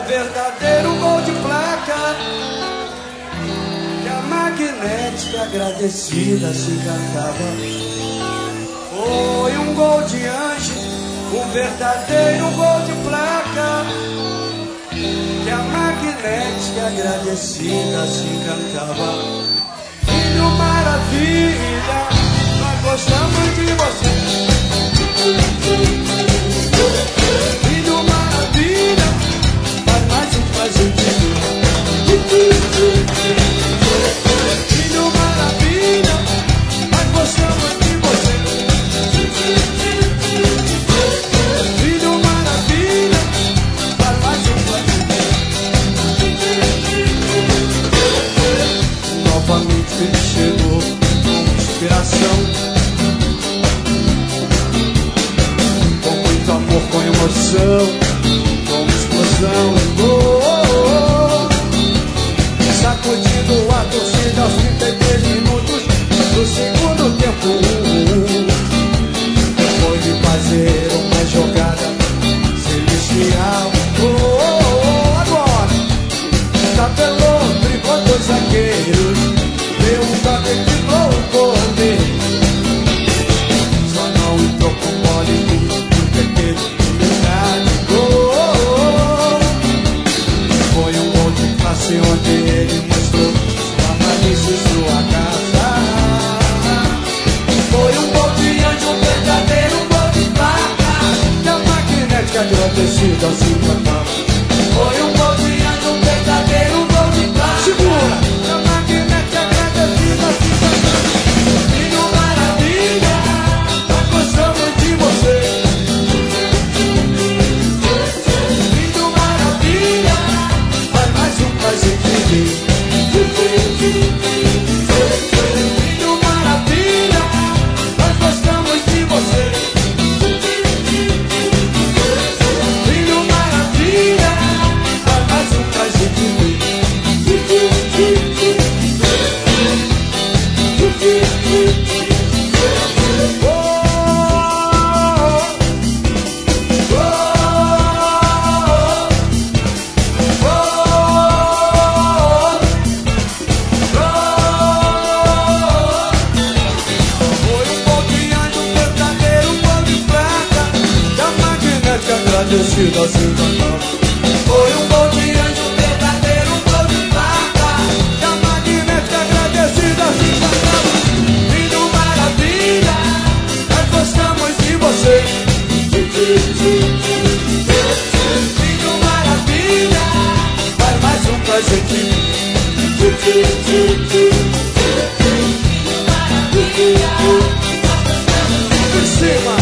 verdadeiro gol de placa que a magnética agradecida se cantava. Foi um gol de anjo, um verdadeiro gol de placa que a magnética agradecida se cantava. Filho maravilha, nós gostamos de você. Filho maravilha, faz mais um prazer. Filho maravilha, nós gostamos de você. Filho maravilha, faz mais um prazer. Novamente ele chegou com inspiração, com muito amor, com emoção, com explosão e gol, sacudindo a torcida aos 33 minutos do segundo tempo. Depois de fazer uma jogada celestial, agora tabelou, driblou dois zagueiros, deu um toque que driblou o goleiro. Só não entrou com bola e tudo, porque teve unidade. Gol! Foi um gol de classe onde ele mostrou sua malícia e sua graça. Foi um gol de anjo, um verdadeiro gol de placa que a magnética agradecida se cantava. Foi um gol de anjo, um verdadeiro gol de placa. Segura! Que a magnética agradecida se cantava. Filho maravilha, nós gostamos de você. Filho maravilha, faz mais um prazer de mim. Filho maravilha, nós gostamos de você. Filho maravilha, faz mais um prazer de mim. Agradecido assim cantava. Foi um gol de anjo, um verdadeiro gol de placa que a magnética agradecida assim cantava. Filho maravilha, nós gostamos de você. Filho maravilha, faz mais um pra gente. Filho maravilha, em cima.